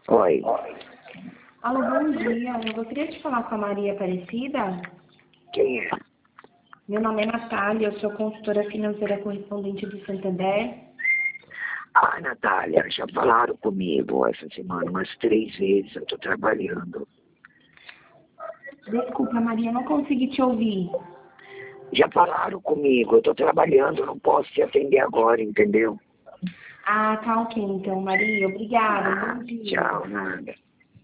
Oi. Alô, bom dia. Eu gostaria de falar com a Maria Aparecida. Quem é? Meu nome é Natália, eu sou consultora financeira correspondente do Santander. Ah, Natália, já falaram comigo essa semana umas 3 vezes, eu estou trabalhando. Desculpa, Maria, não consegui te ouvir. Já falaram comigo, eu estou trabalhando, não posso te atender agora, entendeu? Ah, tá ok então, Maria. Obrigada. Bom dia. Tchau, nada.